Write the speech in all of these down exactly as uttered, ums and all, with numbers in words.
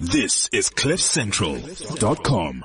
This is cliff central dot com.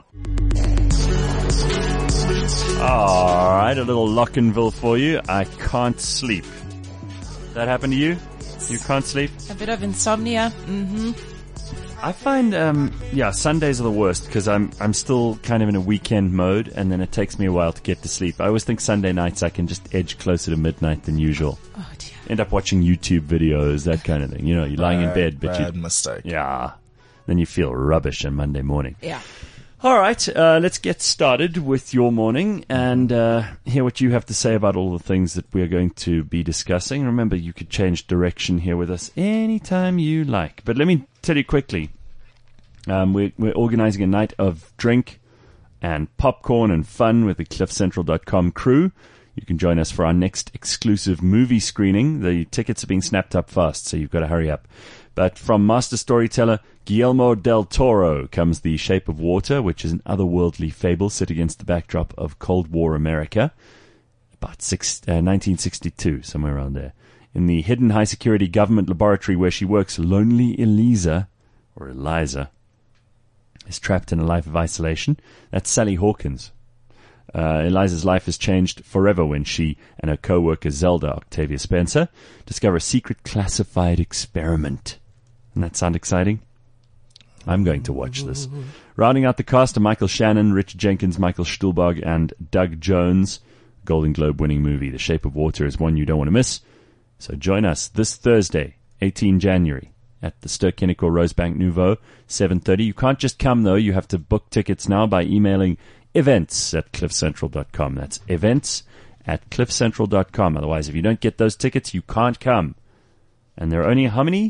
All right, a little Lockenville for you. I can't sleep. That happened to you? You can't sleep? A bit of insomnia. Mm-hmm. I find, um, yeah, Sundays are the worst because I'm I'm still kind of in a weekend mode, and then it takes me a while to get to sleep. I always think Sunday nights I can just edge closer to midnight than usual. Oh dear. End up watching YouTube videos, that kind of thing. You know, you're lying in bed, but bad you mistake. yeah, then you feel rubbish on Monday morning. Yeah. All right, uh, let's get started with your morning and uh, hear what you have to say about all the things that we're going to be discussing. Remember, you could change direction here with us anytime you like. But let me tell you quickly, um, we're, we're organizing a night of drink and popcorn and fun with the cliff central dot com crew. You can join us for our next exclusive movie screening. The tickets are being snapped up fast, so you've got to hurry up. But from master storyteller Guillermo del Toro comes The Shape of Water, which is an otherworldly fable set against the backdrop of Cold War America, about six, uh, nineteen sixty-two, somewhere around there. In the hidden high-security government laboratory where she works, lonely Eliza, or Eliza, is trapped in a life of isolation. That's Sally Hawkins. Uh, Eliza's life is changed forever when she and her co-worker Zelda, Octavia Spencer, discover a secret classified experiment. Doesn't that sound exciting? I'm going to watch this. Rounding out the cast are Michael Shannon, Rich Jenkins, Michael Stuhlbarg, and Doug Jones. Golden Globe winning movie The Shape of Water is one you don't want to miss. So join us this Thursday, the eighteenth of January, at the Ster-Kinekor Rosebank Nouveau, seven thirty. You can't just come, though. You have to book tickets now by emailing events at cliff central dot com. That's events at cliff central dot com. Otherwise, if you don't get those tickets, you can't come. And there are only how many?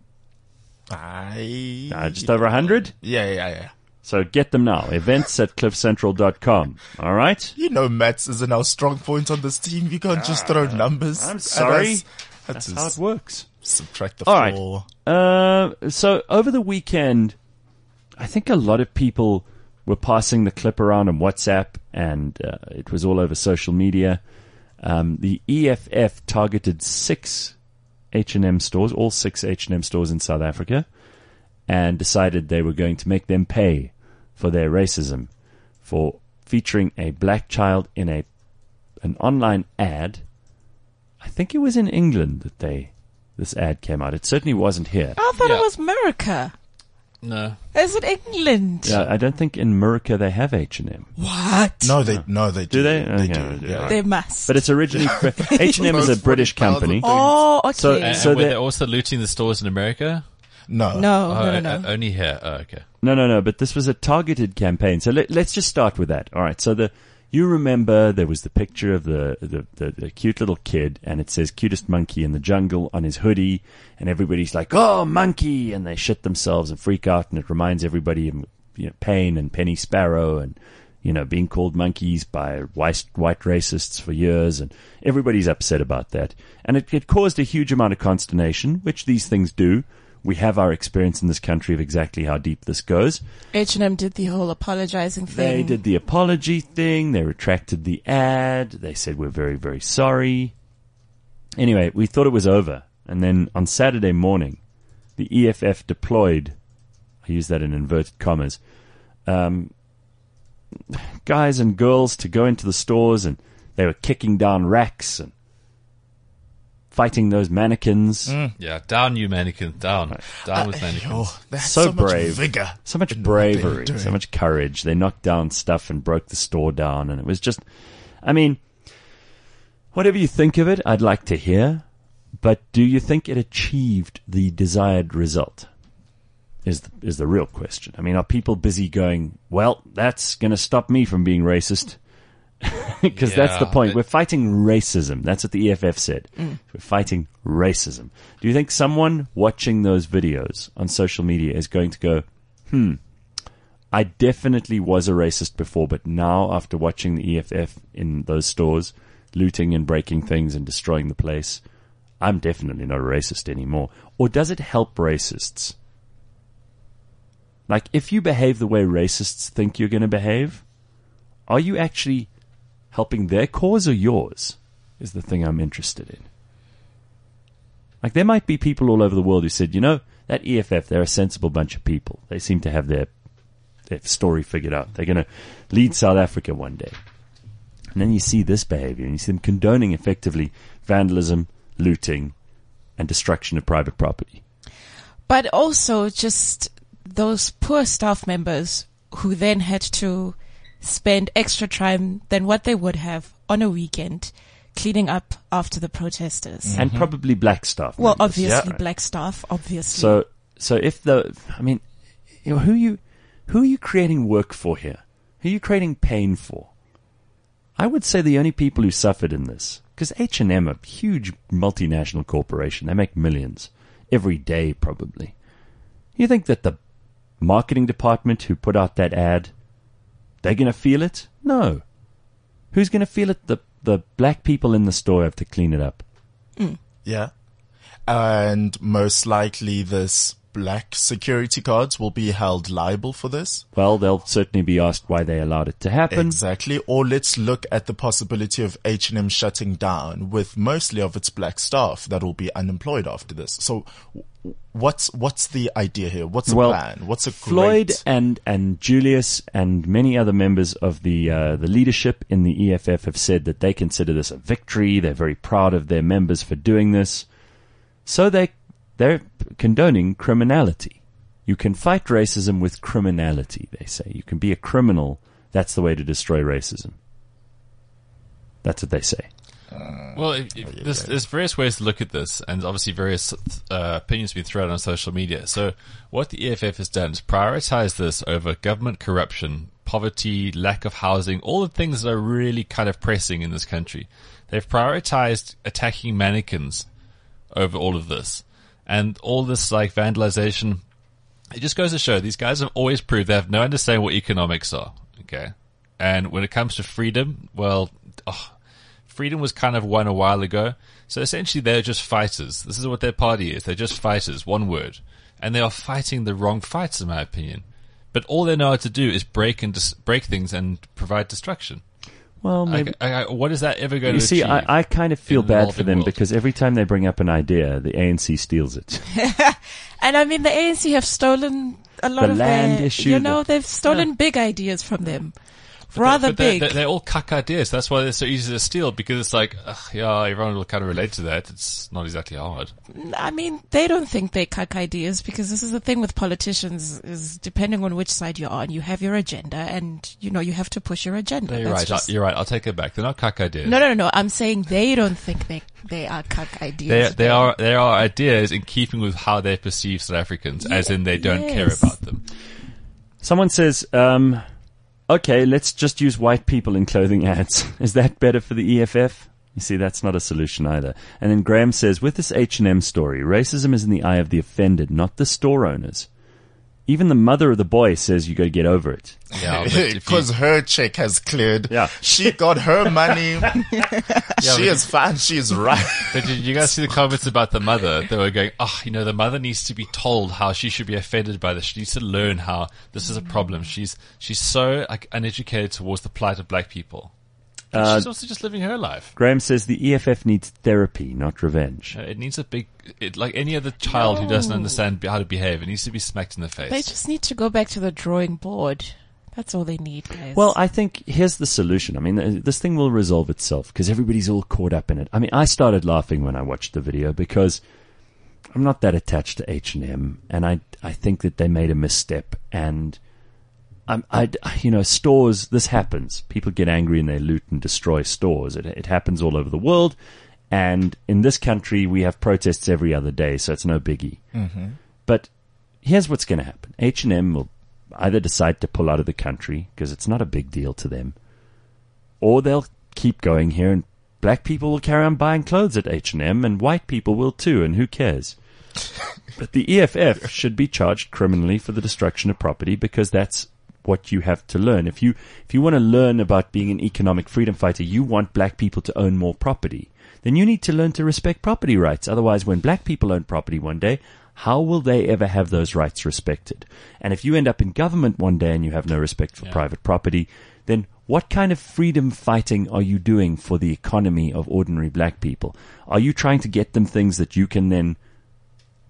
I... Uh, just over a hundred? Yeah, yeah, yeah. So get them now. Events at cliff central dot com. All right? You know Mats isn't our strong point on this team. You can't just throw numbers. I'm at sorry. us. That's That's how it works. Subtract the All right. four. Uh, so over the weekend, I think a lot of people were passing the clip around on WhatsApp, and uh, it was all over social media. Um, the E F F targeted six H and M stores, all six H and M stores in South Africa, and decided they were going to make them pay for their racism for featuring a black child in a an online ad. I think it was in England that they this ad came out. It certainly wasn't here. I thought Yeah. it was America. No. Is it England? Yeah, I don't think in America they have H and M. What? No, they no they do. Do they? They Okay, do. they do. Yeah. They must. But it's originally H and M is a Those British forty company. thousand Oh, okay. So- And, so and were they- they also looting the stores in America? No. no, oh, no, no, uh, no. only here. Oh, okay. No, no, no. But this was a targeted campaign. So let, let's just start with that. All right. So the you remember there was the picture of the, the, the, the cute little kid, and it says "cutest monkey in the jungle" on his hoodie, and everybody's like, "Oh, monkey!" and they shit themselves and freak out, and it reminds everybody of, you know, Payne and Penny Sparrow, and you know, being called monkeys by white white racists for years, and everybody's upset about that, and it, it caused a huge amount of consternation, which these things do. We have our experience in this country of exactly how deep this goes. H and M did the whole apologizing thing. They did the apology thing. They retracted the ad. They said, we're very, very sorry. Anyway, we thought it was over. And then on Saturday morning, the E F F deployed, I use that in inverted commas, um, guys and girls to go into the stores, and they were kicking down racks and fighting those mannequins. Mm. Yeah, down you mannequin, down. Down with mannequins. Oh, they had So so, brave. much vigor. So much in what they were bravery, doing. so much courage. They knocked down stuff and broke the store down, and it was just, I mean, whatever you think of it, I'd like to hear, but do you think it achieved the desired result? Is the, is the real question. I mean, are people busy going, well, that's going to stop me from being racist? Because that's the Yeah, point. it- We're fighting racism. That's what the E F F said. We're fighting racism. Do you think someone watching those videos on social media is going to go, hmm, I definitely was a racist before, but now after watching the E F F in those stores, looting and breaking things and destroying the place, I'm definitely not a racist anymore? Or does it help racists? Like, if you behave the way racists think you're going to behave, are you actually helping their cause or yours, is the thing I'm interested in. Like, there might be people all over the world who said, you know, that E F F, they're a sensible bunch of people. They seem to have their, their story figured out. They're going to lead South Africa one day. And then you see this behavior, and you see them condoning effectively vandalism, looting, and destruction of private property. But also just those poor staff members who then had to spend extra time than what they would have on a weekend cleaning up after the protesters. And probably black staff. Well, members. obviously Yeah. black staff, obviously. So, so if the, I mean, you know, who you, who are you creating work for here? Who are you creating pain for? I would say the only people who suffered in this, because H and M, a huge multinational corporation, they make millions every day probably. You think that the marketing department who put out that ad, they're going to feel it? No. Who's going to feel it? The the black people in the store have to clean it up. Yeah. And most likely this black security guards will be held liable for this. Well, they'll certainly be asked why they allowed it to happen. Exactly. Or let's look at the possibility of H and M shutting down with mostly of its black staff that will be unemployed after this. So w- what's what's the idea here? What's the Well, plan? What's a Floyd great... and and Julius and many other members of the uh, the leadership in the E F F have said that they consider this a victory. They're very proud of their members for doing this. So they they're condoning criminality. You can fight racism with criminality, they say. You can be a criminal. That's the way to destroy racism. That's what they say. Well, if, if there's, there's various ways to look at this, and obviously various uh, opinions being thrown out on social media. So what the E F F has done is prioritize this over government corruption, poverty, lack of housing, all the things that are really kind of pressing in this country. They've prioritized attacking mannequins over all of this. And all this like vandalization, it just goes to show these guys have always proved they have no understanding what economics are. Okay. And when it comes to freedom, well, oh, freedom was kind of won a while ago. So essentially they're just fighters. This is what their party is. They're just fighters, one word. And they are fighting the wrong fights in my opinion. But all they know how to do is break and dis- break things and provide destruction. Well, maybe. I, I, what is that ever going You to see, achieve? I, I kind of feel in an bad for evolving them world? because every time they bring up an idea, the A N C steals it. And I mean, the A N C have stolen a lot The of land their, issue, you know, the- they've stolen Yeah. big ideas from them. But Rather they're, but they're- big. They're, they're all cuck ideas. That's why they're so easy to steal, because it's like, ugh, yeah, everyone will kind of relate to that. It's not exactly hard. I mean, they don't think they cuck ideas because this is the thing with politicians is depending on which side you're on, you have your agenda and, you know, you have to push your agenda. No, you're That's right. just- I, you're right. I'll take it back. They're not cuck ideas. No, no, no, no. I'm saying they don't think they, they are cuck ideas. They, they are they are ideas in keeping with how they perceive South Africans, as in they don't care yes. about them. Someone says, um, okay, let's just use white people in clothing ads. Is that better for the E F F? You see, that's not a solution either. And then Graham says, with this H and M story, racism is in the eye of the offended, not the store owners. Even the mother of the boy says you got to get over it. Yeah, but if you- Because her check has cleared. Yeah. She got her money. but- she is fine. She is right. But did you guys see the comments about the mother? They were going, oh, you know, the mother needs to be told how she should be offended by this. She needs to learn how this is a problem. She's she's so like uneducated towards the plight of black people. But Uh, she's also just living her life. Graham says the E F F needs therapy, not revenge. Uh, It needs a big, it, like any other child who doesn't No. understand how to behave. It needs to be smacked in the face. They just need to go back to the drawing board. That's all they need, guys. Well, I think here's the solution. I mean, uh, this thing will resolve itself because everybody's all caught up in it. I mean, I started laughing when I watched the video because I'm not that attached to H and M, and I I think that they made a misstep. And I'm, I, you know, stores. This happens. People get angry and they loot and destroy stores. It it happens all over the world, and in this country we have protests every other day, so it's no biggie. Mm-hmm. But here's what's going to happen. H and M will either decide to pull out of the country because it's not a big deal to them, or they'll keep going here and black people will carry on buying clothes at H and M and white people will too, and who cares? But the E F F should be charged criminally for the destruction of property because that's what you have to learn. If you if you want to learn about being an economic freedom fighter, you want black people to own more property, then you need to learn to respect property rights. Otherwise, when black people own property one day, how will they ever have those rights respected? And if you end up in government one day and you have no respect for Yeah. private property, then what kind of freedom fighting are you doing for the economy of ordinary black people? Are you trying to get them things that you can then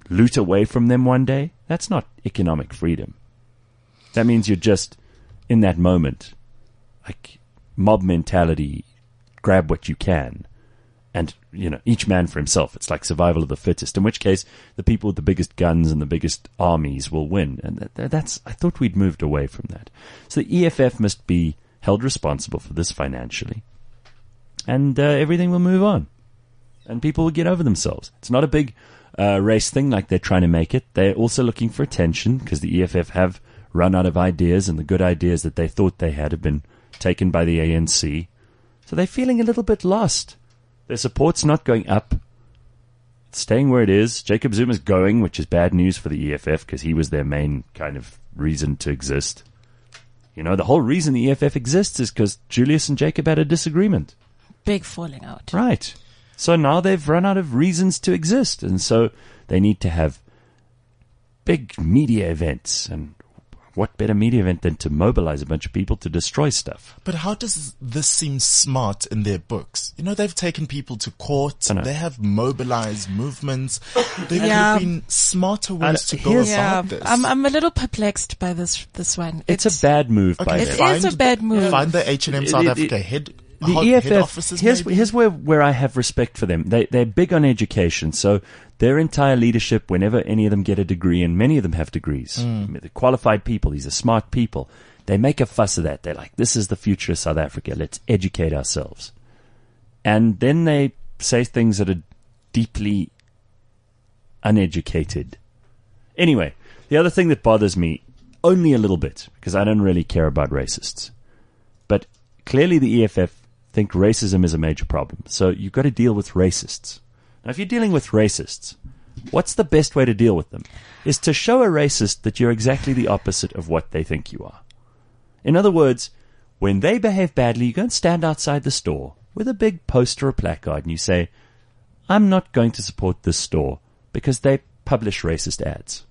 loot away from them one day, that's not economic freedom. That means you're just, in that moment, like mob mentality, grab what you can. And, you know, each man for himself. It's like survival of the fittest, in which case the people with the biggest guns and the biggest armies will win. And that, that's, I thought we'd moved away from that. So the E F F must be held responsible for this financially. And uh, everything will move on. And people will get over themselves. It's not a big uh, race thing like they're trying to make it. They're also looking for attention because the E F F have run out of ideas, and the good ideas that they thought they had have been taken by the A N C. So they're feeling a little bit lost. Their support's not going up. It's staying where it is. Jacob Zuma's going, which is bad news for the E F F because he was their main kind of reason to exist. You know, the whole reason the E F F exists is because Julius and Jacob had a disagreement. Big falling out. Right. So now they've run out of reasons to exist. And so they need to have big media events. And what better media event than to mobilize a bunch of people to destroy stuff? But how does this seem smart in their books? You know, they've taken people to court. They have mobilized movements. There Yeah. could have been smarter ways to go here's- Yeah, about this. I'm I'm a little perplexed by this this one. It's, a bad move by Okay, It them. is a bad move. Find the H and M South It- it- Africa head, The ho- E F head F, offices. here's, maybe? here's where, where I have respect for them. They, they're big on education. So their entire leadership, whenever any of them get a degree, and many of them have degrees, Mm. they're qualified people, these are smart people, they make a fuss of that. They're like, this is the future of South Africa. Let's educate ourselves. And then they say things that are deeply uneducated. Anyway, the other thing that bothers me, only a little bit, because I don't really care about racists, but clearly the E F F think racism is a major problem. So you've got to deal with racists. Now, if you're dealing with racists, what's the best way to deal with them? Is to show a racist that you're exactly the opposite of what they think you are. In other words, when they behave badly, you go and stand outside the store with a big poster or placard and you say, I'm not going to support this store because they publish racist ads.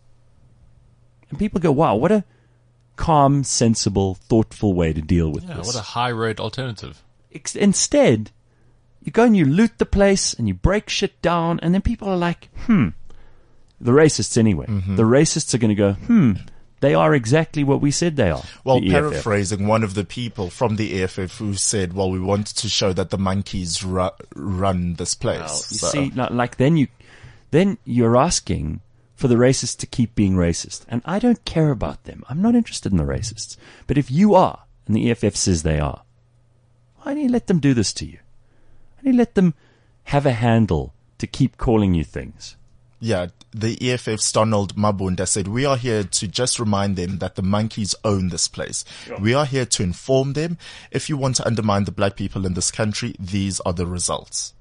And people go, wow, what a calm, sensible, thoughtful way to deal with Yeah, this. what a high road alternative. Ex- Instead, you go and you loot the place and you break shit down, and then people are like, hmm. The racists, anyway. Mm-hmm. The racists are going to go, hmm. They are exactly what we said they are. Well, the E F F. paraphrasing one of the people from the E F F who said, well, we wanted to show that the monkeys ru- run this place. Well, you So- see, not like then you, then you're asking for the racists to keep being racist. And I don't care about them. I'm not interested in the racists. But if you are, and the E F F says they are, why don't you let them do this to you? Why don't you let them have a handle to keep calling you things? Yeah, the E F F's Donald Mabunda said, we are here to just remind them that the monkeys own this place. Sure. We are here to inform them. If you want to undermine the black people in this country, these are the results.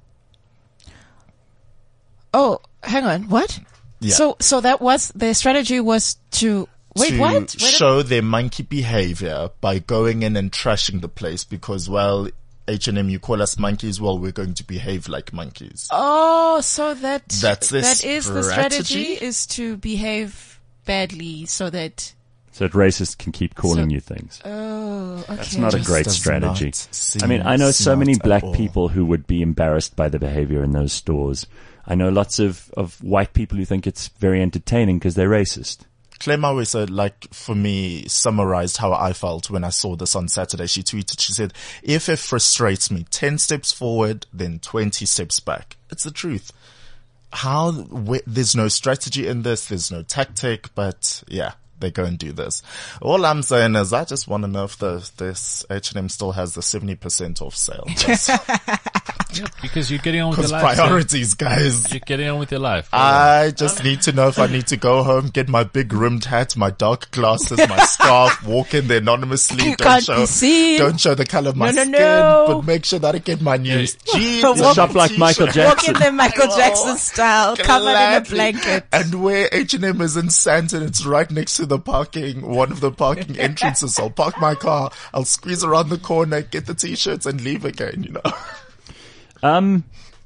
Oh, hang on. What? Yeah. So so that was their strategy was to wait. to what? Wait a- show their monkey behavior by going in and trashing the place because, well, H and M, you call us monkeys, well, we're going to behave like monkeys. Oh, so that That's the that is the strategy strategy? is to behave badly so that So that racists can keep calling So- you things. oh okay. That's not a Just great does strategy. not seem I mean, I know so smart many at black all. people who would be embarrassed by the behavior in those stores. I know lots of, of white people who think it's very entertaining because they're racist. Claire Mawisa, like, for me, summarized how I felt when I saw this on Saturday. She tweeted, she said, E F F frustrates me. ten steps forward, then twenty steps back. It's the truth. How, wh- there's no strategy in this, there's no tactic, but yeah, they go and do this. All I'm saying is I just want to know if the, this H and M still has the seventy percent off sale. Because you're getting on with your Because life. so priorities, guys. You're getting on with your life. I just need to know if I need to go home, get my big rimmed hat, my dark glasses, my scarf, walk in there anonymously. You Don't can't show, be seen. don't show the color of my No, no, skin, no. but make sure that I get my new jeans. Walk- Shop like Michael t-shirt, Walk Jackson. in the Michael Jackson style, covered in a gladly. blanket. And where H and M is in Sandton, it's right next to the parking, one of the parking entrances. I'll park my car, I'll squeeze around the corner, get the t-shirts and leave again, you know. Um,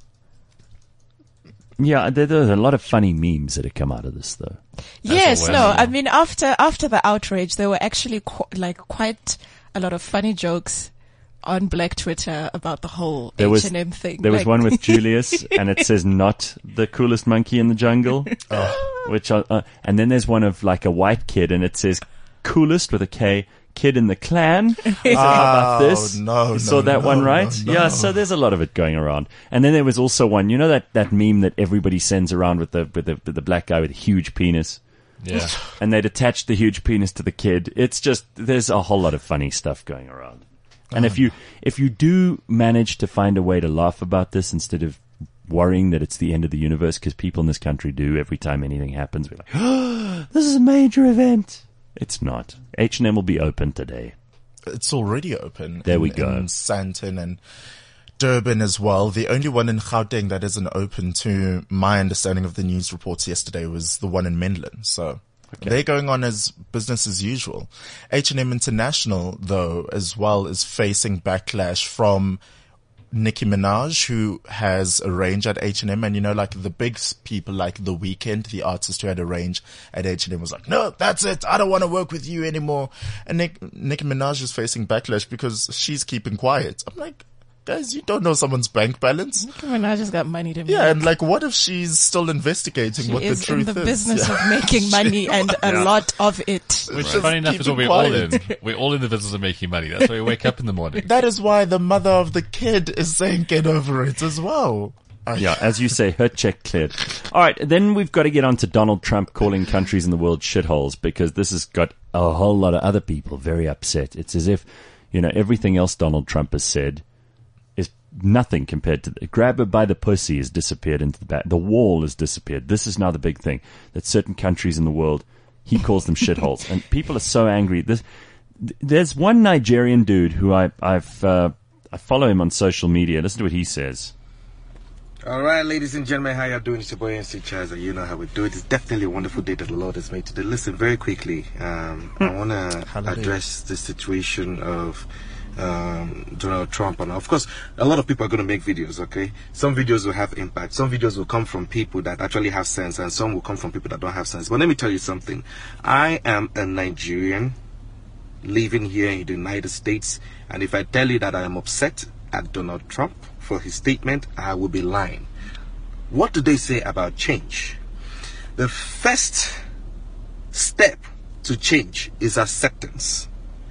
yeah, there, there's a lot of funny memes that have come out of this, though. Yes, always, no. yeah. I mean, after after the outrage, there were actually qu- like quite a lot of funny jokes on Black Twitter about the whole There was H and M thing. there was Like- one with Julius, and it says not the coolest monkey in the jungle. Which uh, uh, and then there's one of like a white kid, and it says coolest with a K. Kid in the clan. So how about this? Oh, no, you saw no, that no, one, right? no, Yeah. no. So there's a lot of it going around. And then there was also one. You know that that meme that everybody sends around with the with the with the black guy with a huge penis. Yeah. And they'd attach the huge penis to the kid. It's just, there's a whole lot of funny stuff going around. And if you, if you do manage to find a way to laugh about this instead of worrying that it's the end of the universe, because people in this country do every time anything happens, we're like, oh, this is a major event. It's not. H and M will be open today. It's already open. There in, we go. In Sandton and Durban as well. The only one in Gauteng that isn't open, to my understanding of the news reports yesterday, was the one in Menlyn. So Okay. they're going on as business as usual. H and M International, though, as well, is facing backlash from Nicki Minaj, who has a range at H and M, and you know, like the big s- people like The Weeknd, the artist who had a range at H and M, was like, no, that's it, I don't want to work with you anymore. And Nick, Nicki Minaj is facing backlash because she's keeping quiet. I'm like, guys, you don't know someone's bank balance. Nicki Minaj has got money to make. Yeah, and like, what if she's still investigating She what the is in truth the is? business Yeah. of making money and a lot of it. Which, Just funny enough, keep is what it we're all in. quiet. We're all in the business of making money. That's why we wake up in the morning. That is why the mother of the kid is saying get over it as well. I- Yeah, as you say, her check cleared. All right, then we've got to get on to Donald Trump calling countries in the world shitholes, because this has got a whole lot of other people very upset. It's as if, you know, everything else Donald Trump has said is nothing compared to the, grab her by the pussy has disappeared into the back. The wall has disappeared. This is now the big thing, that certain countries in the world, he calls them shitholes. And people are so angry. This, th- there's one Nigerian dude who I, I've, uh, I follow him on social media. Listen to what he says. All right, ladies and gentlemen, how y'all doing? It's your boy N C Chaz, and you know how we do it. It's definitely a wonderful day that the Lord has made today. Listen, very quickly, um, I want to Hallelujah. address the situation of um, Donald Trump. And of course, a lot of people are going to make videos, okay? Some videos will have impact. Some videos will come from people that actually have sense, and some will come from people that don't have sense. But let me tell you something. I am a Nigerian living here in the United States, and if I tell you that I am upset at Donald Trump for his statement, I will be lying. What do they say about change? The first step to change is acceptance.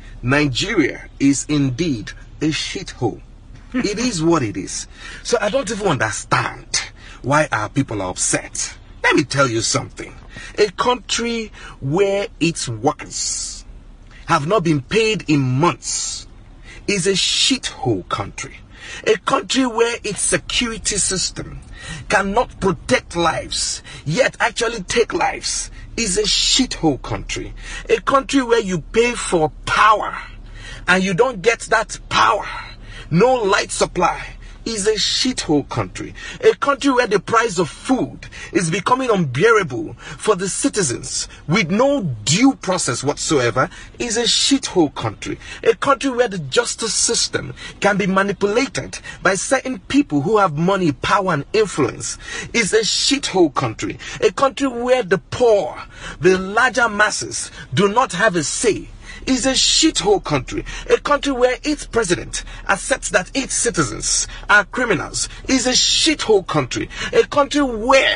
Nigeria is indeed a shithole. It is what it is. So I don't even understand why our people are upset. Let me tell you something. A country where its workers have not been paid in months is a shithole country. A country where its security system cannot protect lives, yet actually take lives, is a shithole country. A country where you pay for power and you don't get that power, no light supply, is a shithole country. A country where the price of food is becoming unbearable for the citizens with no due process whatsoever is a shithole country. A country where the justice system can be manipulated by certain people who have money, power and influence is a shithole country. A country where the poor, the larger masses, do not have a say is a shithole country. A country where its president accepts that its citizens are criminals is a shithole country. A country where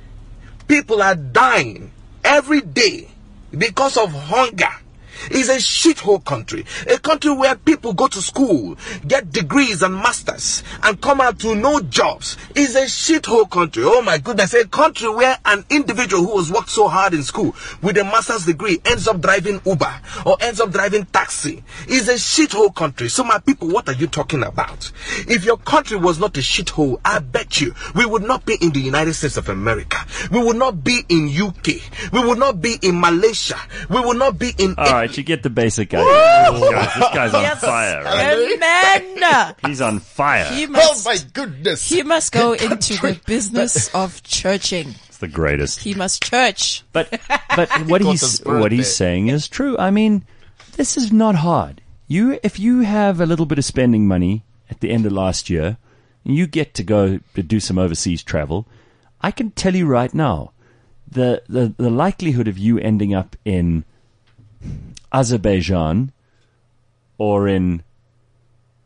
people are dying every day because of hunger is a shithole country. A country where people go to school, get degrees and masters, and come out to no jobs is a shithole country. Oh my goodness. A country where an individual who has worked so hard in school with a master's degree ends up driving Uber or ends up driving taxi is a shithole country. So my people, what are you talking about? If your country was not a shithole, I bet you we would not be in the United States of America. We would not be in U K. We would not be in Malaysia. We would not be in All right, you get the basic idea. This, guy, this guy's on Yes. fire, right? Amen. He's on fire. He Oh must, my goodness. he must go into the business of churching. It's the greatest. He must church. But but what got he's the spirit what he's there. saying is true. I mean, this is not hard. You if you have a little bit of spending money at the end of last year, and you get to go to do some overseas travel, I can tell you right now, the the, the likelihood of you ending up in Azerbaijan or in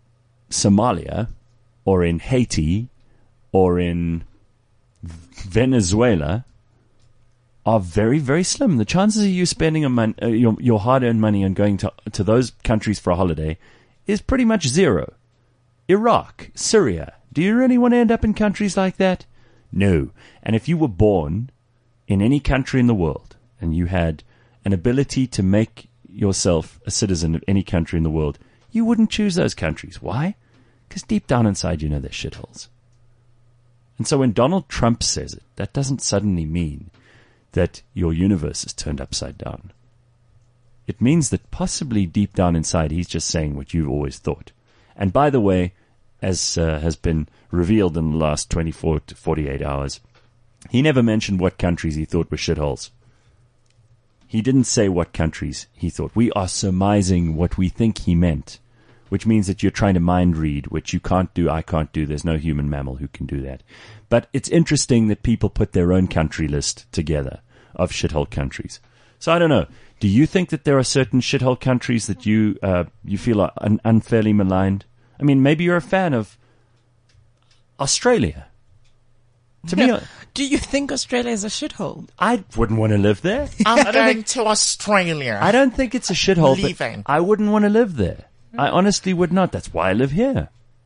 Somalia or in Haiti or in Venezuela are very, very slim. The chances of you spending a mon- uh, your, your hard-earned money on going to, to those countries for a holiday is pretty much zero. Iraq, Syria, do you really want to end up in countries like that? No. And if you were born in any country in the world and you had an ability to make yourself a citizen of any country in the world, you wouldn't choose those countries. Why? Because deep down inside you know they're shitholes. And so when Donald Trump says it, that doesn't suddenly mean that your universe is turned upside down. It means that possibly deep down inside he's just saying what you've always thought. And by the way, as uh, has been revealed in the last twenty-four to forty-eight hours, he never mentioned what countries he thought were shitholes. He didn't say what countries he thought. We are surmising what we think he meant, which means that you're trying to mind read, which you can't do, I can't do. There's no human mammal who can do that. But it's interesting that people put their own country list together of shithole countries. So I don't know. Do you think that there are certain shithole countries that you uh, you feel are un- unfairly maligned? I mean, maybe you're a fan of Australia. To me, Yeah. Do you think Australia is a shithole? I wouldn't want to live there. I'm I don't going think, to Australia. I don't think it's a shithole, Leaving. but I wouldn't want to live there. I honestly would not. That's why I live here.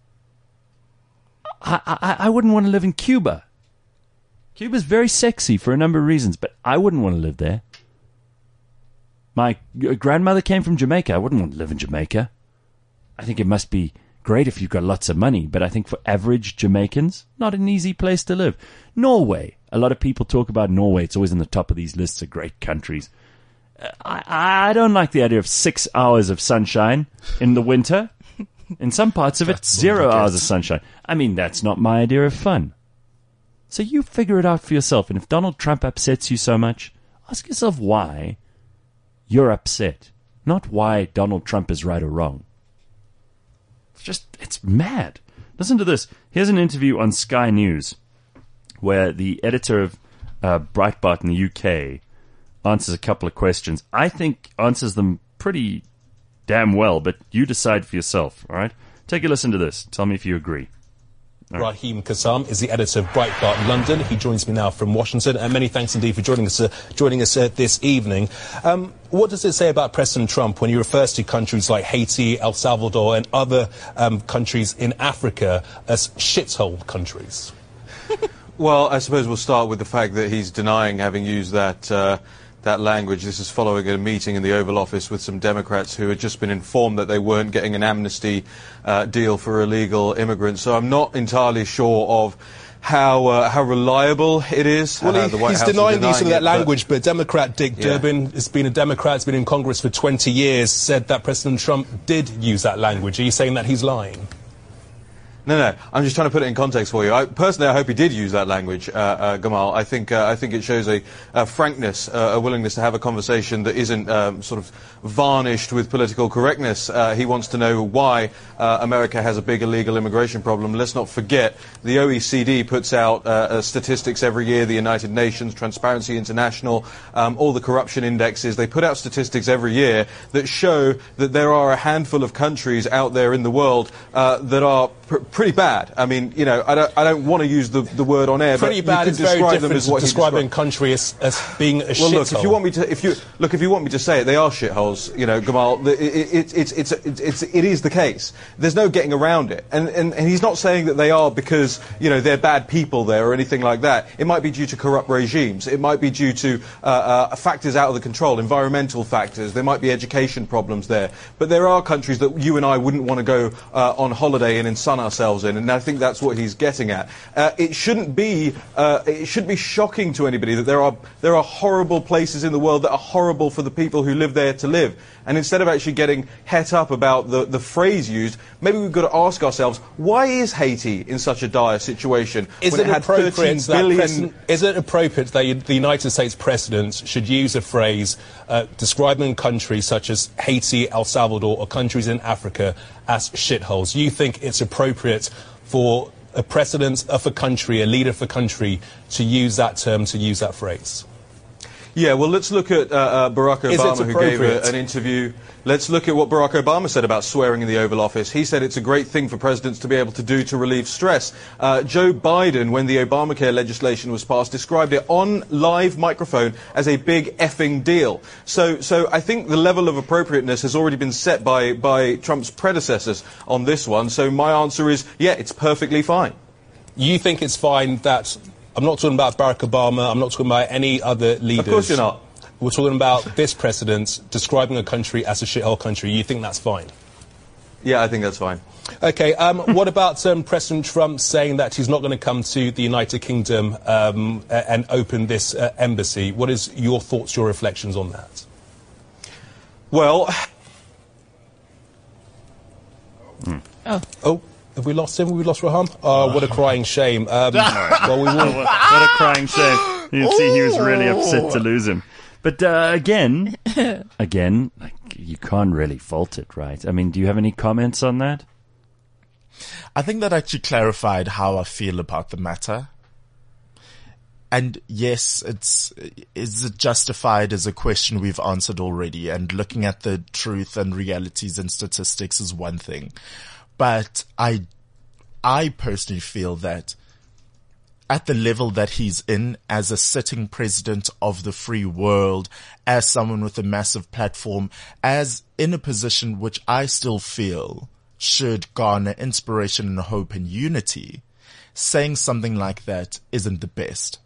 I, I, I wouldn't want to live in Cuba. Cuba's very sexy for a number of reasons, but I wouldn't want to live there. My grandmother came from Jamaica. I wouldn't want to live in Jamaica. I think it must be great if you've got lots of money, but I think for average Jamaicans, not an easy place to live. Norway. A lot of people talk about Norway. It's always on the top of these lists of great countries. I, I don't like the idea of six hours of sunshine in the winter. In some parts of it, zero hours of sunshine. I mean, that's not my idea of fun. So you figure it out for yourself. And if Donald Trump upsets you so much, ask yourself why you're upset, not why Donald Trump is right or wrong. It's just, it's mad. Listen to this. Here's an interview on Sky News where the editor of uh, Breitbart in the U K answers a couple of questions. I think answers them pretty damn well, but you decide for yourself, all right? Take a listen to this. Tell me if you agree. Raheem Kassam is the editor of Breitbart London. He joins me now from Washington, and many thanks indeed for joining us uh, joining us uh, this evening. Um, what does it say about President Trump when he refers to countries like Haiti, El Salvador, and other um, countries in Africa as shithole countries? Well, I suppose we'll start with the fact that he's denying having used that uh, that language. This is following a meeting in the Oval Office with some Democrats who had just been informed that they weren't getting an amnesty uh, deal for illegal immigrants. So I'm not entirely sure of how uh, how reliable it is. Well, uh, he, the White he's House denying the use of it, that but- language, but Democrat Dick Yeah. Durbin has been a Democrat, has been in Congress for twenty years, said that President Trump did use that language. Are you saying that he's lying? No, no. I'm just trying to put it in context for you. I, personally, I hope he did use that language, uh, uh, Gamal. I think uh, I think it shows a, a frankness, uh, a willingness to have a conversation that isn't um, sort of varnished with political correctness. Uh, he wants to know why uh, America has a big illegal immigration problem. Let's not forget the O E C D puts out uh, uh, statistics every year. The United Nations, Transparency International, um, all the corruption indexes. They put out statistics every year that show that there are a handful of countries out there in the world uh, that are pr- pretty bad. I mean, you know, I don't, I don't want to use the, the word on air, Pretty but bad you is could very describe them different as to what he describing a described. country as, as being a Well, shithole. look, if you want me to, if you look, if you want me to say it, they are shitholes. You know, Gamal. the- It, it, it's, it's, it's, it's, it is the case. There's no getting around it, and, and and he's not saying that they are because you know they're bad people there or anything like that. It might be due to corrupt regimes. It might be due to uh, uh, factors out of the control, environmental factors. There might be education problems there. But there are countries that you and I wouldn't want to go uh, on holiday in and sun ourselves in, and I think that's what he's getting at. Uh, it shouldn't be uh, it should be shocking to anybody that there are there are horrible places in the world that are horrible for the people who live there to live. And instead of actually getting het up about the, the phrase used, maybe we've got to ask ourselves, why is Haiti in such a dire situation? Is when it, it had appropriate thirteen that billion president, is it appropriate that you- the United States President should use a phrase uh, describing a country such as Haiti, El Salvador, or countries in Africa as shitholes? You think it's appropriate for a president of a country, a leader of a country, to use that term, to use that phrase? Yeah, well, let's look at uh, uh, Barack Is it Obama, who gave appropriate? a, an interview. Let's look at what Barack Obama said about swearing in the Oval Office. He said it's a great thing for presidents to be able to do to relieve stress. Uh, Joe Biden, when the Obamacare legislation was passed, described it on live microphone as a big effing deal. So, so I think the level of appropriateness has already been set by, by Trump's predecessors on this one. So my answer is, yeah, it's perfectly fine. You think it's fine that... I'm not talking about Barack Obama, I'm not talking about any other leaders. Of course you're not. We're talking about this president describing a country as a shithole country. You think that's fine? Yeah, I think that's fine. Okay, um, what about um, President Trump saying that he's not going to come to the United Kingdom um, and open this uh, embassy? What is your thoughts, your reflections on that? Well... Mm. Oh. Oh. Have we lost him? Have we lost Raham? Oh, what a crying shame. Um, well, we will... what, what a crying shame. You see, he was really upset to lose him. But uh, again, again, like, you can't really fault it, right? I mean, do you have any comments on that? I think that actually clarified how I feel about the matter. And yes, it's, is it justified as a question we've answered already? And looking at the truth and realities and statistics is one thing. But I, I personally feel that at the level that he's in as a sitting president of the free world, as someone with a massive platform, as in a position which I still feel should garner inspiration and hope and unity, saying something like that isn't the best.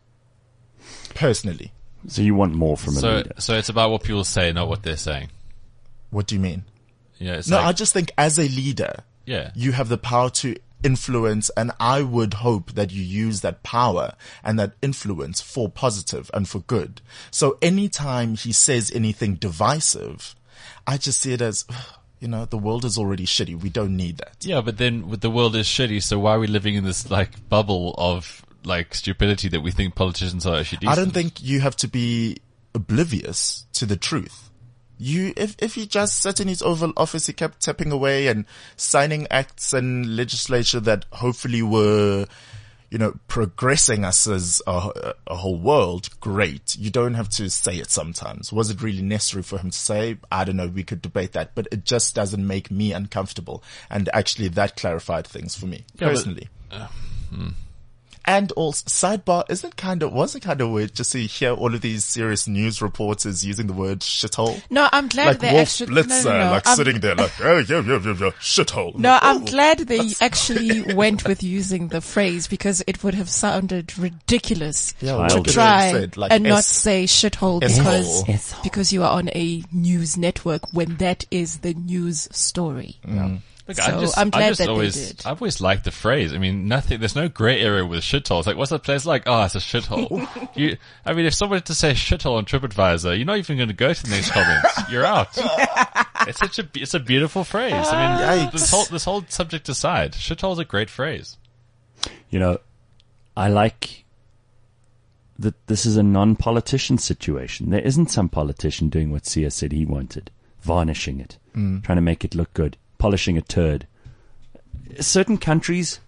Personally. So you want more from a so, leader? So it's about what people say, not what they're saying. What do you mean? Yeah, it's no, like, I just think as a leader, yeah, you have the power to influence, and I would hope that you use that power and that influence for positive and for good. So anytime he says anything divisive, I just see it as, you know, the world is already shitty. We don't need that. Yeah, but then the world is shitty, so why are we living in this, like, bubble of, like, stupidity that we think politicians are actually decent? I don't think you have to be oblivious to the truth. You, if, if he just sat in his Oval Office, he kept tapping away and signing acts and legislature that hopefully were, you know, progressing us as a, a whole world, great. You don't have to say it sometimes. Was it really necessary for him to say? I don't know. We could debate that, but it just doesn't make me uncomfortable. And actually that clarified things for me, yeah, personally. But, uh, hmm. And also, sidebar, isn't kind of, wasn't kind of weird just to hear all of these serious news reporters using the word shithole? No, I'm glad like they Wolf actually, Blitzer, no, no, no. like I'm, sitting there like, oh, yeah, yeah, yeah, yeah, shithole. No, like, I'm oh, glad they actually went with using the phrase because it would have sounded ridiculous yeah, to what try said, like and S- not say shithole S-hole. because, because you are on a news network when that is the news story. Mm. Look, So I just, I'm glad I just that they always, did. I've always liked the phrase. I mean, nothing, there's no grey area with shithole. It's like, what's that place like? Oh, it's a shithole. you, I mean, if someone to say shithole on TripAdvisor, you're not even going to go to the next comments. You're out. It's such a, it's a beautiful phrase. I mean, Yikes. this whole, this whole subject aside, shithole's a great phrase. You know, I like that this is a non-politician situation. There isn't some politician doing what Sia said he wanted, varnishing it, Mm. trying to make it look good, polishing a turd. Certain countries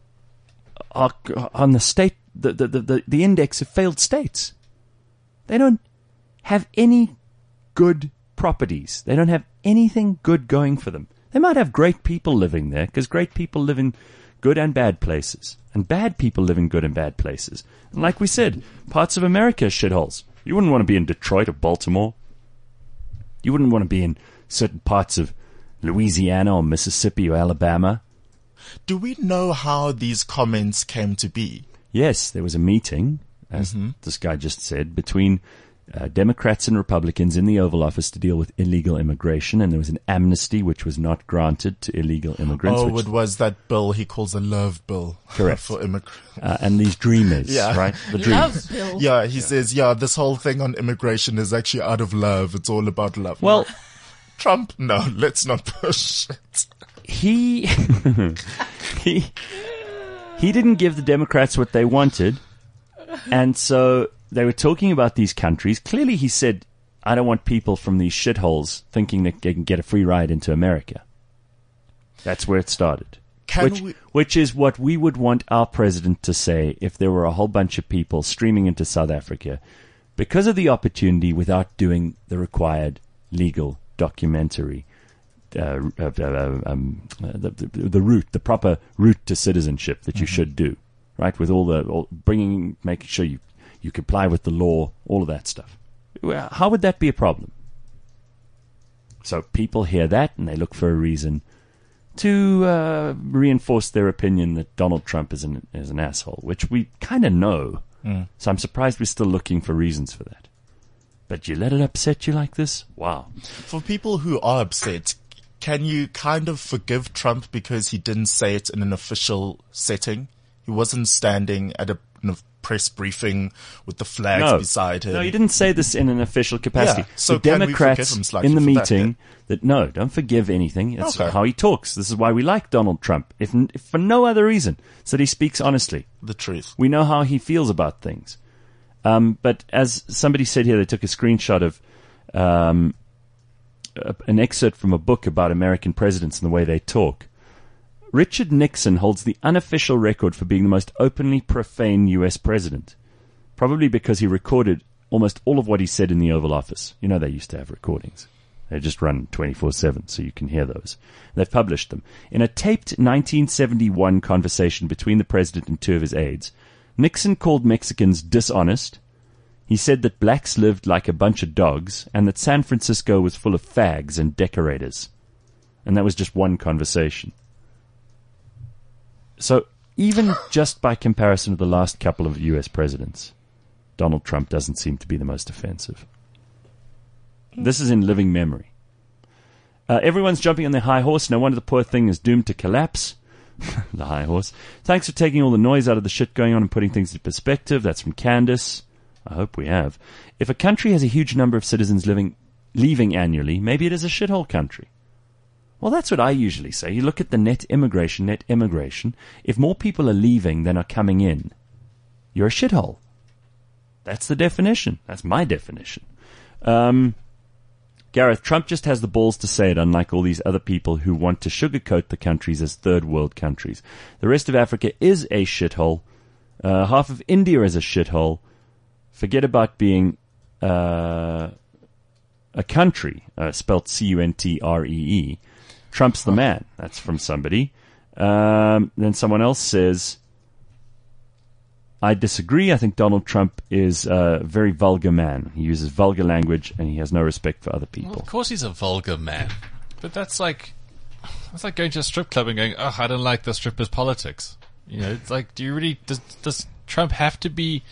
are on the state, the, the, the, the index of failed states. They don't have any good properties. They don't have anything good going for them. They might have great people living there, because great people live in good and bad places. And bad people live in good and bad places. And like we said, parts of America are shitholes. You wouldn't want to be in Detroit or Baltimore. You wouldn't want to be in certain parts of Louisiana or Mississippi or Alabama. Do we know how these comments came to be? Yes, there was a meeting, as Mm-hmm. this guy just said, between uh, Democrats and Republicans in the Oval Office to deal with illegal immigration, and there was an amnesty which was not granted to illegal immigrants. Oh, which, it was that bill he calls a love bill. Correct. For immigrants. uh, and these dreamers, Yeah. right? The dreamers. Love Bill. Yeah, he says, yeah, this whole thing on immigration is actually out of love. It's all about love. Well, Trump, no, let's not push it. he he he didn't give the Democrats what they wanted, and so they were talking about these countries. Clearly, he said, "I don't want people from these shitholes thinking that they can get a free ride into America." That's where it started. Can which, we- which is what we would want our president to say if there were a whole bunch of people streaming into South Africa, because of the opportunity without doing the required legal documentary, uh, uh, uh, um, uh, the, the, the route, the proper route to citizenship that you mm-hmm. should do, right? With all the all, bringing, making sure you, you comply with the law, all of that stuff. How would that be a problem? So people hear that and they look for a reason to uh, reinforce their opinion that Donald Trump is an is an asshole, which we kind of know. Mm. So I'm surprised we're still looking for reasons for that. But you let it upset you like this? Wow. For people who are upset, can you kind of forgive Trump because he didn't say it in an official setting? He wasn't standing at a you know, press briefing with the flags no. beside him. No, he didn't say this in an official capacity. Yeah. So the can Democrats we forgive him in the for meeting that, that, no, don't forgive anything. That's okay. how he talks. This is why we like Donald Trump. If, if for no other reason, so that he speaks honestly. The truth. We know how he feels about things. Um, but as somebody said here, they took a screenshot of um, a, an excerpt from a book about American presidents and the way they talk. Richard Nixon holds the unofficial record for being the most openly profane U S president, probably because he recorded almost all of what he said in the Oval Office. You know, they used to have recordings. They just run twenty-four seven, so you can hear those. They've published them. In a taped nineteen seventy-one conversation between the president and two of his aides, Nixon called Mexicans dishonest. He said that blacks lived like a bunch of dogs and that San Francisco was full of fags and decorators. And that was just one conversation. So even just by comparison to the last couple of U S presidents, Donald Trump doesn't seem to be the most offensive. This is in living memory. Uh, everyone's jumping on their high horse. No wonder the poor thing is doomed to collapse. The high horse. Thanks for taking all the noise out of the shit going on and putting things into perspective. That's from Candace. I hope we have. If a country has a huge number of citizens living, leaving annually, maybe it is a shithole country. Well, that's what I usually say. You look at the net immigration, net immigration. If more people are leaving than are coming in, you're a shithole. That's the definition. That's my definition. Um, Gareth, Trump just has the balls to say it, unlike all these other people who want to sugarcoat the countries as third world countries. The rest of Africa is a shithole. Uh, half of India is a shithole. Forget about being uh, a country, uh, spelt C U N T R E E. Trump's the man. That's from somebody. Um, then someone else says, I disagree. I think Donald Trump is a very vulgar man. He uses vulgar language and he has no respect for other people. Well, of course he's a vulgar man. But that's like that's like going to a strip club and going, oh, I don't like the strippers' politics. You know, it's like, do you really, does, does Trump have to be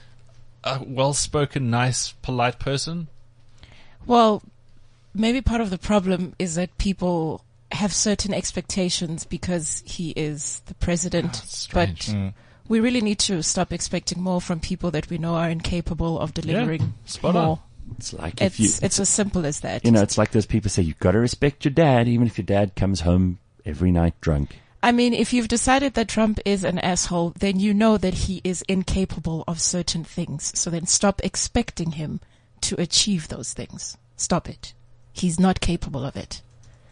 a well-spoken, nice, polite person? Well, maybe part of the problem is that people have certain expectations because he is the president. Oh, but mm. we really need to stop expecting more from people that we know are incapable of delivering yeah, spot more. On. It's like It's, if you, it's, it's as simple as that. You know, it's like those people say, you've got to respect your dad, even if your dad comes home every night drunk. I mean, if you've decided that Trump is an asshole, then you know that he is incapable of certain things. So then stop expecting him to achieve those things. Stop it. He's not capable of it.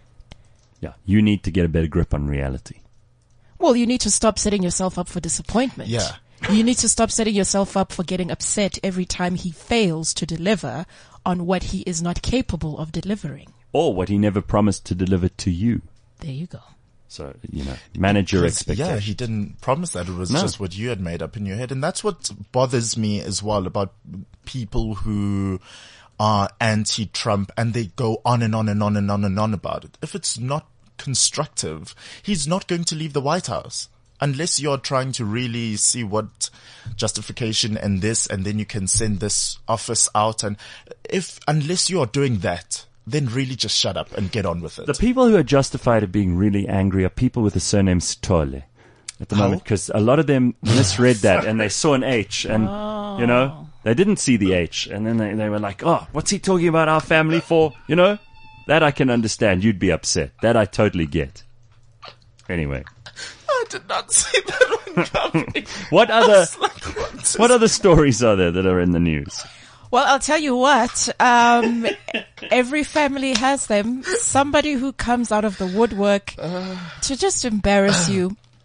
Yeah, you need to get a better grip on reality. Well, you need to stop setting yourself up for disappointment. Yeah. You need to stop setting yourself up for getting upset every time he fails to deliver on what he is not capable of delivering. Or what he never promised to deliver to you. There you go. So, you know, manage your Because, expectations. yeah, he didn't promise that. It was No. just what you had made up in your head. And that's what bothers me as well about people who are anti-Trump and they go on and on and on and on and on about it. If it's not constructive, he's not going to leave the White House unless you're trying to really see what justification and this, and then you can send this office out. And if, unless you are doing that, then really just shut up and get on with it. The people who are justified of being really angry are people with the surname Stole at the How? moment, because a lot of them misread that and they saw an H and, you know, they didn't see the H. And then they, they were like, oh, what's he talking about our family for? You know, that I can understand. You'd be upset. That I totally get. Anyway. I did not see that one coming. What other, Like, what? what other stories are there that are in the news? Well, I'll tell you what, um, every family has them. Somebody who comes out of the woodwork to just embarrass you.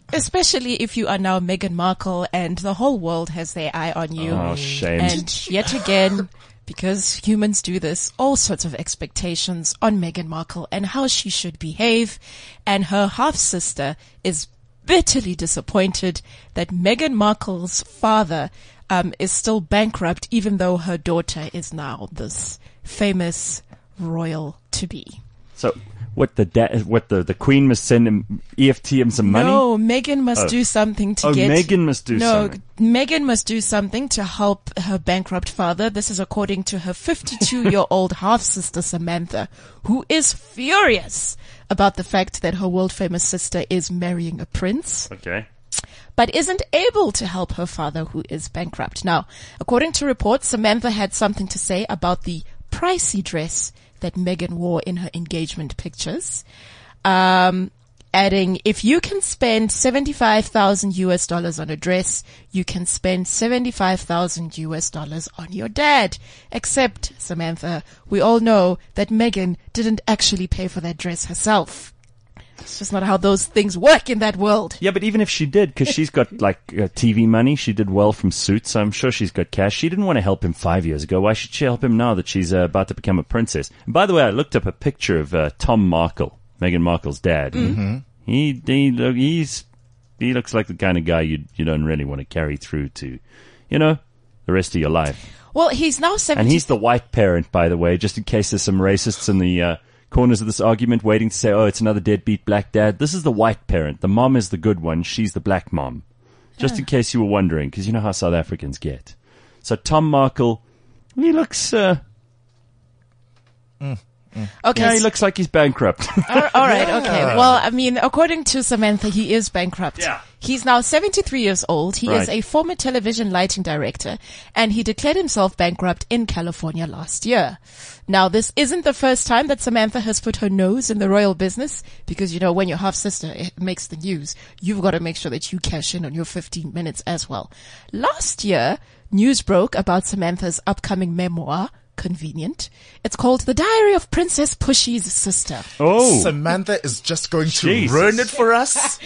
especially if you are now Meghan Markle and the whole world has their eye on you. Oh, shame. And yet again, because humans do this, all sorts of expectations on Meghan Markle and how she should behave. And her half-sister is bitterly disappointed that Meghan Markle's father um, is still bankrupt, even though her daughter is now this famous royal to be. So, what the da- what the, the Queen must send him, E F T him some money? No, Meghan must Oh. do something to Oh, get. Meghan must do no, something. Meghan must do something to help her bankrupt father. This is according to her fifty-two-year-old half-sister Samantha, who is furious about the fact that her world-famous sister is marrying a prince, Okay. but isn't able to help her father, who is bankrupt. Now, according to reports, Samantha had something to say about the pricey dress that Meghan wore in her engagement pictures, um, adding, if you can spend seventy-five thousand U S dollars on a dress, you can spend seventy-five thousand U S dollars on your dad. Except, Samantha, we all know that Meghan didn't actually pay for that dress herself. It's just not how those things work in that world. Yeah, but even if she did, because she's got like uh, T V money, she did well from Suits, so I'm sure she's got cash. She didn't want to help him five years ago. Why should she help him now that she's uh, about to become a princess? And by the way, I looked up a picture of uh, Tom Markle, Meghan Markle's dad. Mm-hmm. He he look, he's he looks like the kind of guy you you don't really want to carry through to, you know, the rest of your life. Well, he's now seventy. And he's the white parent, by the way, just in case there's some racists in the uh, corners of this argument waiting to say, oh, it's another deadbeat black dad. This is the white parent. The mom is the good one. She's the black mom. Just in case you were wondering, because you know how South Africans get. So Tom Markle, he looks, uh, Okay. yeah, he looks like he's bankrupt. All all right, okay. Well, I mean, according to Samantha, he is bankrupt. Yeah. He's now seventy-three years old. He is Right. a former television lighting director, and he declared himself bankrupt in California last year. Now, this isn't the first time that Samantha has put her nose in the royal business, because, you know, when your half-sister makes the news, you've got to make sure that you cash in on your fifteen minutes as well. Last year, news broke about Samantha's upcoming memoir, Convenient. It's called The Diary of Princess Pushy's Sister. Oh, Samantha is just going to Jesus. ruin it for us.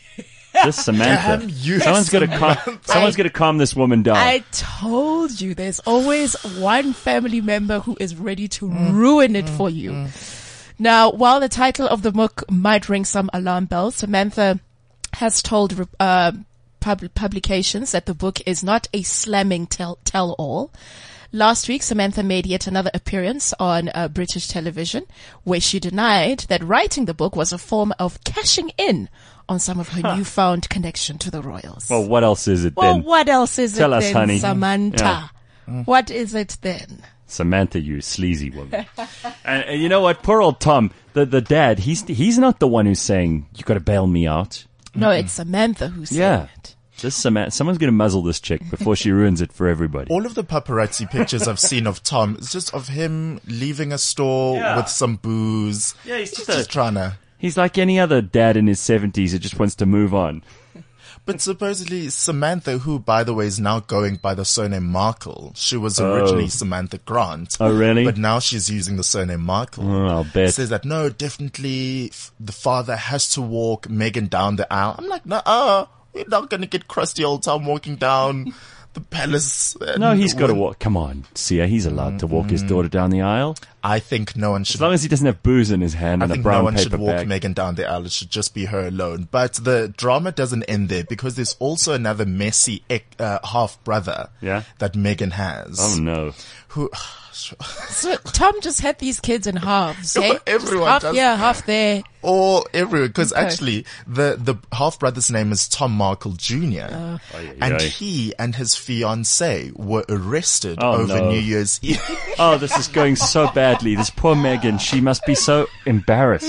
this Samantha. Damn you, Someone's got to calm, someone's got to calm this woman down. I told you, there's always one family member who is ready to ruin it for you. Now, while the title of the book might ring some alarm bells, Samantha has told uh, pub- publications that the book is not a slamming tell- tell-all. Last week, Samantha made yet another appearance on uh, British television, where she denied that writing the book was a form of cashing in on some of her newfound connection to the royals. well, what else is it Well, then? what else is Tell it us, then, honey. Samantha? What is it then? Samantha, you sleazy woman. and, and you know what? Poor old Tom, the the dad. He's he's not the one who's saying you got to bail me out. No, it's Samantha who said Yeah. it. This Samantha, someone's going to muzzle this chick before she ruins it for everybody. All of the paparazzi pictures I've seen of Tom is just of him leaving a store Yeah. with some booze. Yeah, he's He's just just a- trying to. He's like any other dad in his seventies who just wants to move on. But supposedly Samantha, who by the way is now going by the surname Markle, she was originally Oh. Samantha Grant. Oh, really? But now she's using the surname Markle. Oh, I'll bet. Says that no, definitely f- the father has to walk Meghan down the aisle. I'm like, no, uh, we're not gonna get crusty old Tom walking down the palace. and No, he's got to when- walk. Come on, Sia, he's allowed to walk his daughter down the aisle. I think no one should. As long as he doesn't have booze in his hand I and a think brown no one paper should walk bag. Meghan down the aisle. It should just be her alone. But the drama doesn't end there, because there's also another messy uh, half brother Yeah? that Meghan has. Oh no. Who? So Tom just had these kids in halves, eh? Everyone half does. here, half there. Or everyone, because Okay. actually the the half brother's name is Tom Markle Junior Uh. and Ay, ay. he and his fiance were arrested Oh, over no. New Year's Eve. Oh, this is going so badly. This poor Meghan, she must be so embarrassed.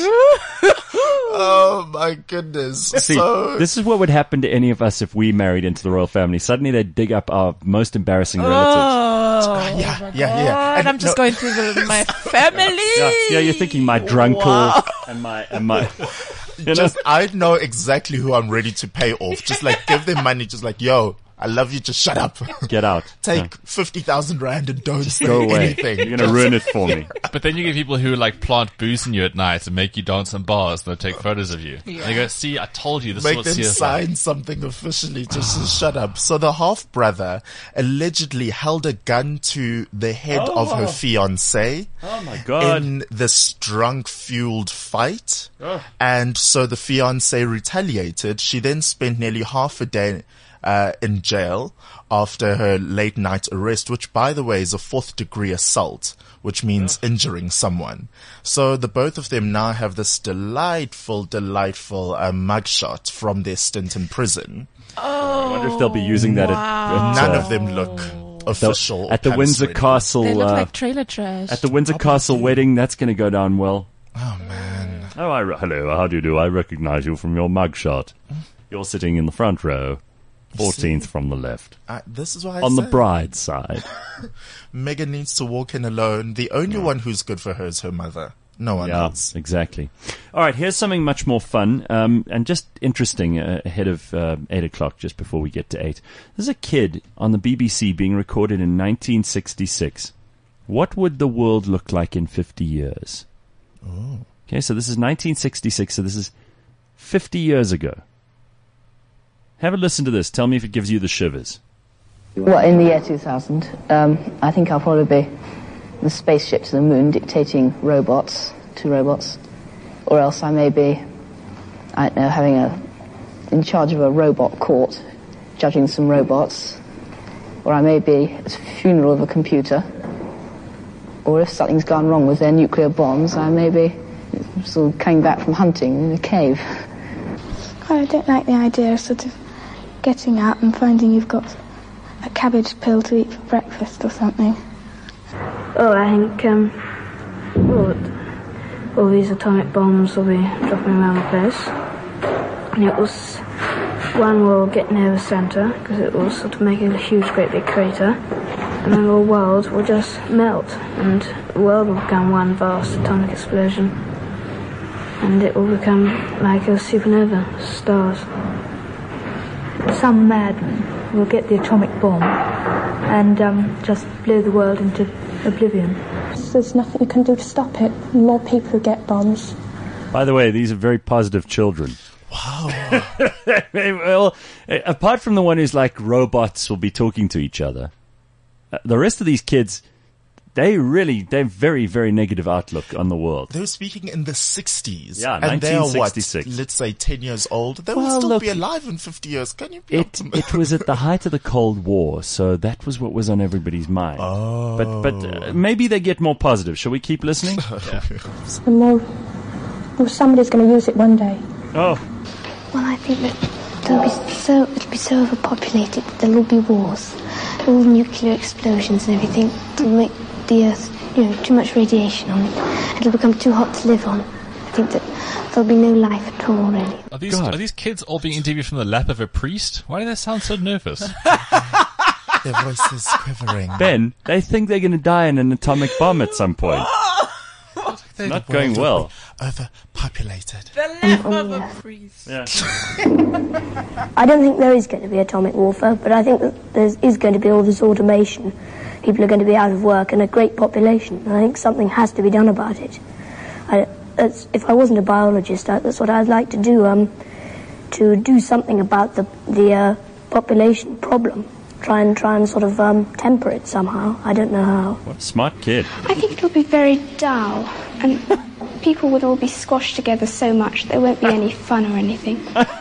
Oh my goodness! See, so this is what would happen to any of us if we married into the royal family. Suddenly they'd dig up our most embarrassing relatives. Oh, yeah, my yeah, yeah. God, And I'm just no- going through the, my family. Yeah, yeah, you're thinking my drunkle Wow. and my and my. You know? just I know exactly who I'm ready to pay off. Just like give them money. Just like yo, I love you, just shut up. Get out. Take Yeah. fifty thousand rand and don't say Go away. anything. You're going to ruin it for me. But then you get people who like plant booze in you at night and make you dance in bars and they'll take photos of you. And they go, see, I told you this Make is what them C S I sign something officially. Just to shut up. So the half brother allegedly held a gun to the head of her fiance Oh my God. in this drunk fueled fight. And so the fiance retaliated. She then spent nearly half a day uh, in jail after her late night arrest, which by the way is a fourth degree assault, which means injuring someone. So the both of them now have this delightful, delightful uh, mugshot from their stint in prison. I wonder if they'll be using that at, at, None uh, of them look official. at the or Windsor palace Castle. They look uh, like trailer trash. at the Windsor Castle wedding, that's going to go down well. ready. Oh man. Oh, I re- hello. How do you do? I recognize you from your mugshot. You're sitting in the front row, fourteenth from the left, Uh, this is why I on the say bride's side. Megan needs to walk in alone. The only one who's good for her is her mother. No one Yeah, else. exactly. All right, here's something much more fun um, and just interesting uh, ahead of uh, eight o'clock, just before we get to eight. There's a kid on the B B C being recorded in nineteen sixty-six. What would the world look like in fifty years? Oh. Okay, so this is nineteen sixty-six, so this is fifty years ago. Have a listen to this. Tell me if it gives you the shivers. Well, in the year two thousand, um, I think I'll probably be the spaceship to the moon dictating robots, two robots. Or else I may be, I don't know, having a, in charge of a robot court, judging some robots. Or I may be at the funeral of a computer. Or if something's gone wrong with their nuclear bombs, I may be sort of coming back from hunting in a cave. I don't like the idea of sort of getting up and finding you've got a cabbage pill to eat for breakfast or something. Oh, I think um, well, all these atomic bombs will be dropping around the place. And it was, one will get near the centre, because it will sort of make a huge, great big crater. And then the world will just melt, and the world will become one vast atomic explosion. And it will become like a supernova, stars. Some madman will get the atomic bomb and um, just blow the world into oblivion. There's nothing you can do to stop it. More people who get bombs. By the way, these are very positive children. Wow. Well, uh, apart from the one who's like robots will be talking to each other, uh, the rest of these kids, they really, they're very, very negative outlook on the world. They were speaking in the sixties. Yeah, and they are what, nineteen sixty-six. let's say ten years old. They Well, will still look, be alive in fifty years. Can you be It optimistic? it was at the height of the Cold War, so that was what was on everybody's mind. Oh. But but uh, maybe they get more positive. Shall we keep listening? The more, well, somebody's going to use it one day. Oh, Well, I think that there'll be so, it'll be so overpopulated that there'll be wars, all nuclear explosions and everything. It'll make the Earth, you know, too much radiation on it. It'll become too hot to live on. I think that there'll be no life at all, really. Are these God. are these kids all being interviewed from the lap of a priest? Why do they sound so nervous? Their voices quivering. Ben, they think they're going to die in an atomic bomb at some point. Not going well. Overpopulated. The lap of a priest. Yeah. I don't think there is going to be atomic warfare, but I think that there is going to be all this automation. People are going to be out of work and a great population. And I think something has to be done about it. I, that's, if I wasn't a biologist, I, that's what I'd like to do, um, to do something about the, the uh, population problem. Try and try and sort of um, temper it somehow. I don't know how. What a smart kid. I think it'll be very dull, and people would all be squashed together so much there won't be any fun or anything.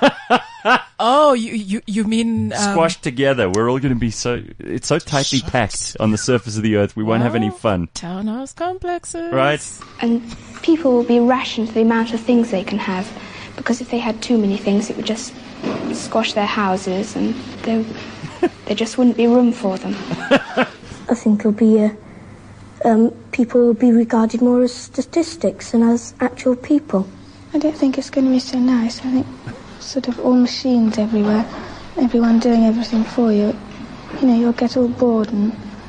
Oh, you you you mean um, Squashed together. We're all going to be so, it's so tightly packed on the surface of the earth, we won't have any fun. townhouse complexes? Right? And people will be rationed to the amount of things they can have, because if they had too many things, it would just squash their houses, and there, there just wouldn't be room for them. I think it'll be, uh, um, people will be regarded more as statistics than as actual people. I don't think it's going to be so nice. I think sort of all machines everywhere, everyone doing everything for you. You know, you'll get all bored, and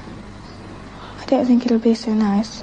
I don't think it'll be so nice.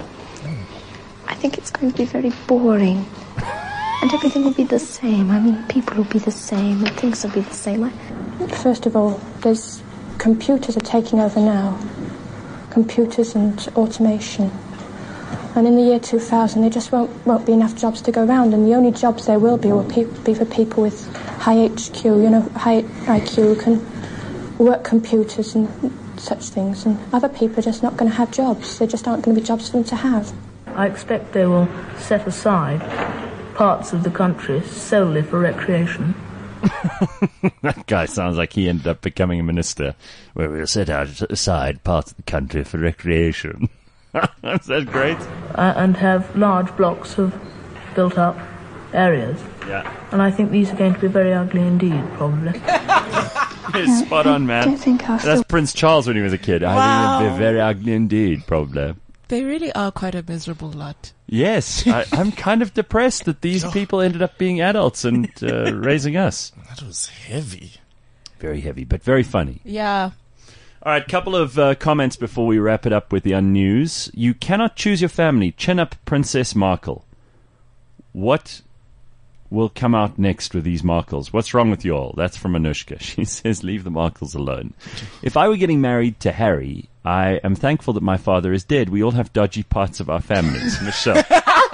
I think it's going to be very boring. And everything will be the same. I mean, people will be the same, and things will be the same. I... First of all, there's computers are taking over now. Computers and automation. And in the year two thousand, there just won't, won't be enough jobs to go around, and the only jobs there will be will pe- be for people with high H Q, you know, high I Q, who can work computers and such things. And other people are just not going to have jobs. There just aren't going to be jobs for them to have. I expect they will set aside parts of the country solely for recreation. That guy sounds like he ended up becoming a minister, where we'll set out aside parts of the country for recreation. Is that great? Uh, and have large blocks of built-up areas. Yeah. And I think these are going to be very ugly indeed, probably. Yes, spot on, man. don't think I'll That's still- Prince Charles when he was a kid. I Wow. think it'd be very ugly indeed, probably. They really are quite a miserable lot. Yes, I, I'm kind of depressed that these people ended up being adults and uh, raising us. That was heavy. Very heavy, but very funny. Yeah. All right, couple of uh, comments before we wrap it up with the unnews. You cannot choose your family. Chin up Princess Markle. What will come out next with these Markles? What's wrong with you all? That's from Anushka. She says, leave the Markles alone. If I were getting married to Harry, I am thankful that my father is dead. We all have dodgy parts of our families. Michelle.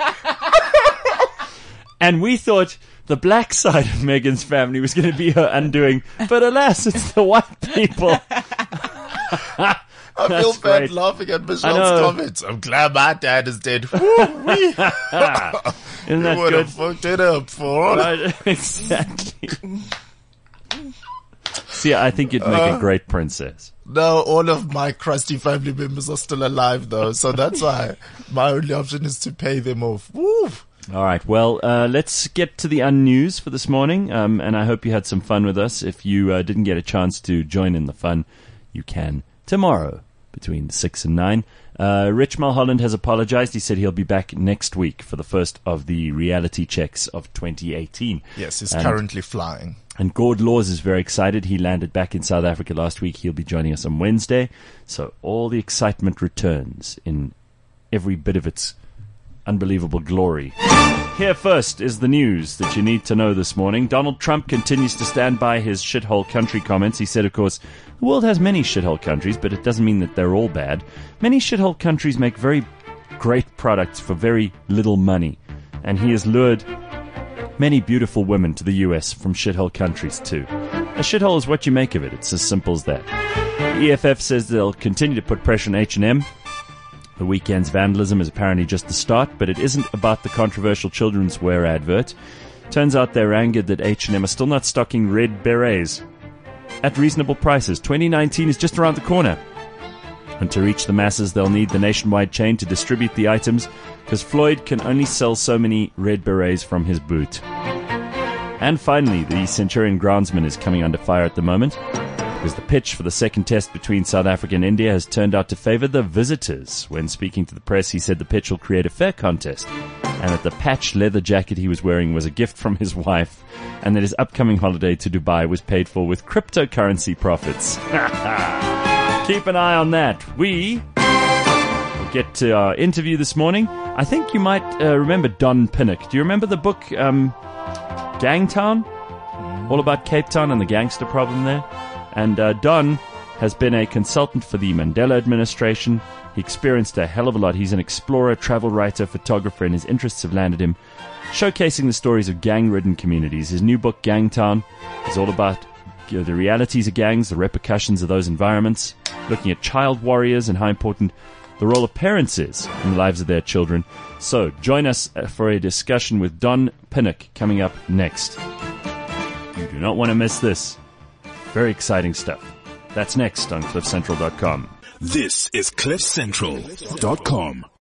And we thought the black side of Meghan's family was going to be her undoing. But alas, it's the white people. I feel That's bad great. laughing at I Michelle's know. comments. I'm glad my dad is dead. Woo-wee. Isn't that You would good? have fucked it up for Right, exactly. See, I think you'd make a great princess. No, all of my crusty family members are still alive, though, so that's why my only option is to pay them off. Woo! All right, well, uh, let's get to the unnews for this morning, um, and I hope you had some fun with us. If you uh, didn't get a chance to join in the fun, you can tomorrow between six and nine. Uh, Rich Mulholland has apologized. He said he'll be back next week for the first of the reality checks of twenty eighteen. Yes, he's And- currently flying. And Gord Laws is very excited. He landed back in South Africa last week. He'll be joining us on Wednesday. So all the excitement returns in every bit of its unbelievable glory. Here first is the news that you need to know this morning. Donald Trump continues to stand by his shithole country comments. He said, of course, the world has many shithole countries, but it doesn't mean that they're all bad. Many shithole countries make very great products for very little money. And he has lured many beautiful women to the U S from shithole countries too. A shithole is what you make of it. It's as simple as that. The E F F says they'll continue to put pressure on H and M. The weekend's vandalism is apparently just the start, but it isn't about the controversial children's wear advert. Turns out they're angered that H and M are still not stocking red berets at reasonable prices. twenty nineteen is just around the corner. And to reach the masses, they'll need the nationwide chain to distribute the items, because Floyd can only sell so many red berets from his boot. And finally, the Centurion groundsman is coming under fire at the moment, because the pitch for the second test between South Africa and India has turned out to favor the visitors. When speaking to the press, he said the pitch will create a fair contest, and that the patch leather jacket he was wearing was a gift from his wife, and that his upcoming holiday to Dubai was paid for with cryptocurrency profits. Keep an eye on that. We will get to our interview this morning. I think you might uh, remember Don Pinnock. Do you remember the book um, Gangtown? All about Cape Town and the gangster problem there. And uh, Don has been a consultant for the Mandela administration. He experienced a hell of a lot. He's an explorer, travel writer, photographer, and his interests have landed him showcasing the stories of gang-ridden communities. His new book, Gangtown, is all about you know, the realities of gangs, the repercussions of those environments, looking at child warriors and how important the role of parents is in the lives of their children. So join us for a discussion with Don Pinnock coming up next. You do not want to miss this. Very exciting stuff. That's next on cliff central dot com. This is cliff central dot com.